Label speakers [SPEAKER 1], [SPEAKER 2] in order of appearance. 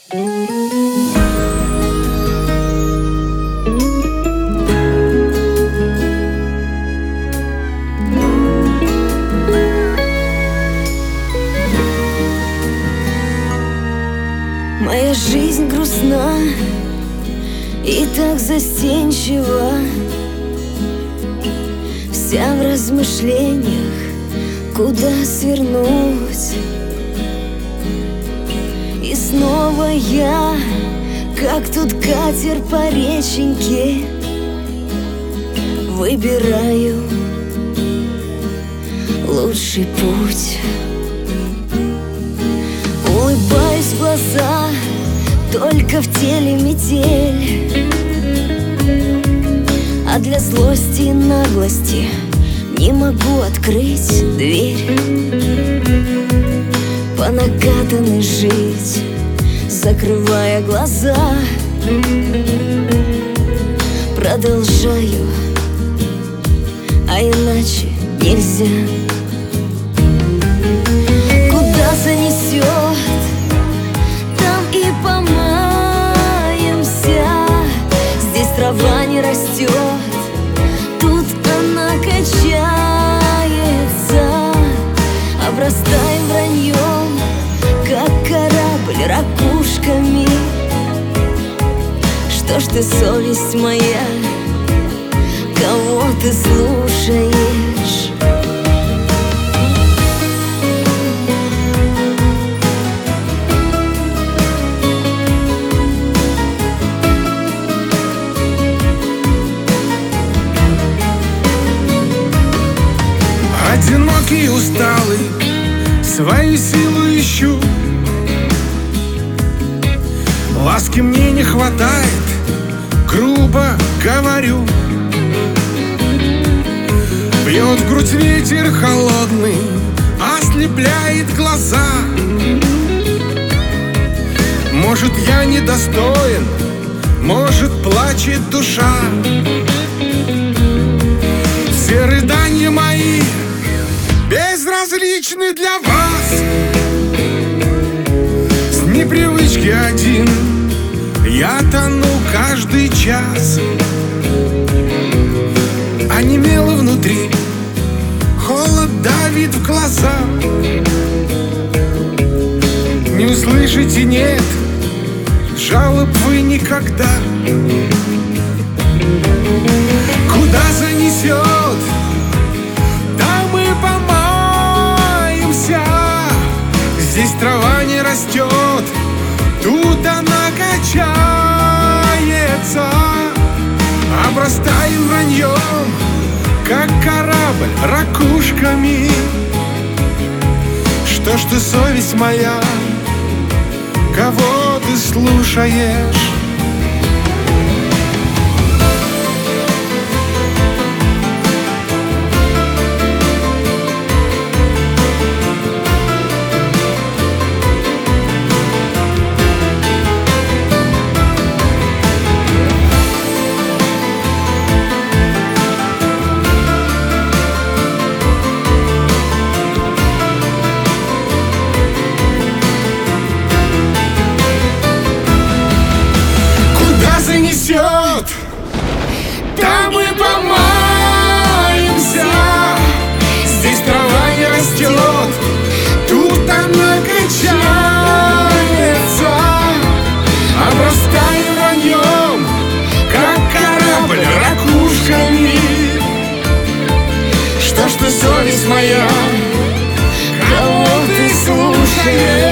[SPEAKER 1] Моя жизнь грустна и так застенчива, вся в размышлениях, куда свернуть. И снова я, как тут катер по реченьке, выбираю лучший путь. Улыбаюсь в глаза, только в теле метель, а для злости и наглости не могу открыть дверь. По накатанной жить, закрывая глаза, продолжаю, а иначе нельзя. Куда занесет, там и помаемся. Здесь трава не растет, тут она качается. Обрастаем враньем, как корабль ракушками. Что ж ты, совесть моя, кого ты слушаешь?
[SPEAKER 2] Одинокий, усталый, свою силу ищу. Ласки мне не хватает, грубо говорю. Бьет в грудь ветер холодный, ослепляет глаза. Может, я недостоин, может, плачет душа. Все рыдания мои безразличны для вас. С непривычки один я тону каждый час. Онемело внутри, холод давит в глаза. Не услышите, нет, жалоб вы никогда. Куда занесет, там и помаемся. Здесь трава не растет, тут она качается. Обрастаем враньем, как корабль ракушками. Что ж ты, совесть моя, кого ты слушаешь? Там мы помаемся. Здесь трава не растет, тут она качается. Обрастаем враньем, как корабль ракушками. Что ж ты, совесть моя, кого ты слушаешь?